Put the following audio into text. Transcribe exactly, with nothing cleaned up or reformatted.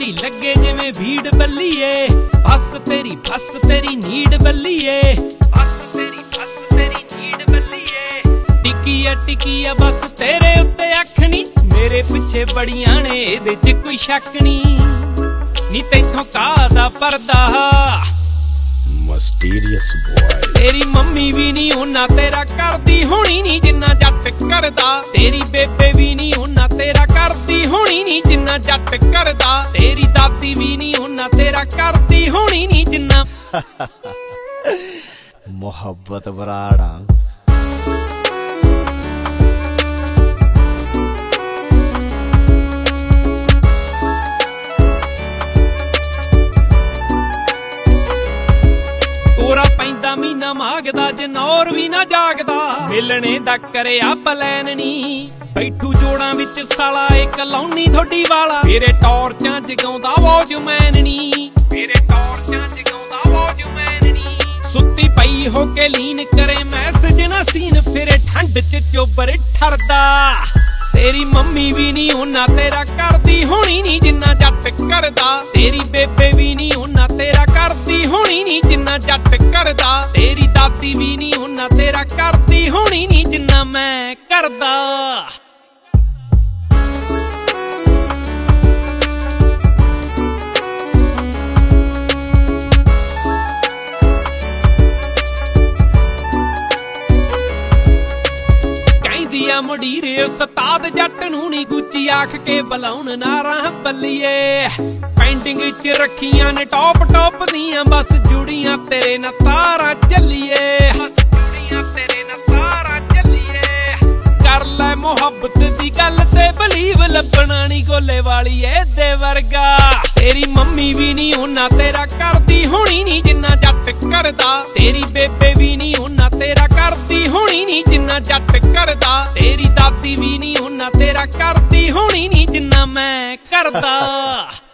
ਤੇਰੀ ਲੱਗੇ ਜਿਵੇਂ ਭੀੜ ਬੱਲੀਏ ਬਸ ਤੇਰੀ ਬਸ ਤੇਰੀ ਨੀਡ ਬੱਲੀਏ ਬਸ ਤੇਰੀ ਬਸ ਤੇਰੀ ਨੀਡ ਬੱਲੀਏ ਟਿੱਕੀ ਆ ਟਿੱਕੀ ਆ ਬਸ ਤੇਰੇ ਉੱਤੇ ਅੱਖ ਨੀ ਮੇਰੇ ਪਿੱਛੇ ਬੜੀਆਂ ਨੇ ਇਹਦੇ ਚ ਕੋਈ ਸ਼ੱਕ ਨੀ ਨੀ ਤੈਥੋਂ ਕਾਹਦਾ ਪਰਦਾ Mysterious boy ਤੇਰੀ ਮੰਮੀ ਵੀ ਨੀ ਉਹਨਾਂ ਤੇਰਾ ਕਰਦੀ ਹੋਣੀ ਨੀ ਜਿੰਨਾ ਜੱਟ ਕਰਦਾ ਤੇਰੀ ਬੇਬੇ ਵੀ ਨੀ ਉਹਨਾਂ ਤੇਰਾ ਕਰਦੀ ਹੋਣੀ ਨੀ ਜਿੰਨਾ ਜੱਟ ਕਰਦਾ ਤੇਰੀ ਦਾਦੀ ਵੀ ਨੀ ਉਹਨਾਂ ਤੇਰਾ ਕਰਦੀ ਹੋਣੀ ਨੀ ਜਿੰਨਾ ਮੁਹੱਬਤ ਬਰਾੜਾ ਪੈਂਦਾ ਮੀਨਾ ਮਾਗਦਾ ਜਨੌਰ ਵੀ ਨਾ ਜਾਗਦਾ ਮਿਲਣੇ ਦਾ ਕਰਿਆ ਪਲੈਨ ਨੀ ਬੈਠੂ ਜੋੜਾਂ ਵਿੱਚ ਸਾਲਾ ਏ ਕਲੌਨੀ ਥੋਡੀ ਵਾਲਾ ਮੇਰੇ ਟੌਰਚਾਂ ਜਗਾਉਂਦਾ ਵੌਜਮੈਨ ਨੀ ਮੇਰੇ ਟੌਰਚਾਂ ਜਗਾਉਂਦਾ ਵੌਜਮੈਨ ਨੀ ਸੁੱਤੀ ਪਈ ਹੋ ਕੇ ਲੀਨ ਕਰੇ ਮੈਸੇਜ ਨਾ ਸੀਨ ਫਿਰੇ ਠੰਡ ਚ ਚੋਬਰ ਠਰਦਾ ਤੇਰੀ ਮੰਮੀ ਵੀ ਨੀ ਉਹਨਾਂ ਤੇਰਾ ਕਰਦੀ ਹੋਣੀ ਨੀ ਜਿੰਨਾ ਜੱਟ ਕਰਦਾ ਤੇਰੀ ਬੇਬੇ ਵੀ ਨੀ ਉਹਨਾਂ ਤੇਰਾ ਕਰਦੀ ਹੋਣੀ ਨੀ ਜਿੰਨਾ ਜੱਟ ਕਰਦਾ ਤੇਰੀ ਦਾਦੀ ਵੀ ਨੀ ਉਹਨਾਂ ਤੇਰਾ ਕਰਦੀ ਹੋਣੀ ਨੀ ਜਿੰਨਾ ਮੈਂ ਕਰਦਾ ਦੀਆਂ ਮੁੜੀਰੇ ਉਸਤਾਦ ਜੱਟ ਨੂੰ ਨੀ ਗੁੱਚੀ ਆਖ ਕੇ ਬੁਲਾਉਣ ਨਾਰਾਂ ਬੱਲੀਏ ਪੈਂਡਿੰਗ ਚ ਰੱਖੀਆਂ ਨੇ ਟੌਪ ਟੌਪ ਦੀਆਂ ਬਸ ਜੁੜੀਆਂ ਤੇਰੇ ਨਾਲ ਤਾਰਾਂ ਚੱਲੀਏ ਜੁੜੀਆਂ ਤੇਰੇ ਨਾਲ ਤਾਰਾਂ ਚੱਲੀਏ ਕਰ ਲੈ ਮੁਹੱਬਤ ਦੀ ਗੱਲ ਤੇ ਬਲੀਵ ਲੱਭਣਾ ਨੀ ਗੋਲੇ ਵਾਲੀ ਇਹਦੇ ਵਰਗਾ ਤੇਰੀ ਮੰਮੀ ਵੀ ਨੀ ਉਹਨਾਂ ਤੇਰਾ ਕਰਦੀ ਹੋਣੀ ਨੀ ਜਿੰਨਾ ਜੱਟ ਕਰਦਾ ਤੇਰੀ ਬੇਬੇ ਵੀ ਨੀ ਉਹਨਾਂ ਤੇਰਾ ਕਰਦੀ ਹੋਣੀ ਨੀ ਜਿੰਨਾ ਜੱਟ ਕਰਦਾ ਤੇਰੀ ਦਾਦੀ ਵੀ ਨੀ ਉਹਨਾਂ ਤੇਰਾ ਕਰਦੀ ਹੋਣੀ ਨੀ ਜਿੰਨਾ ਮੈਂ ਕਰਦਾ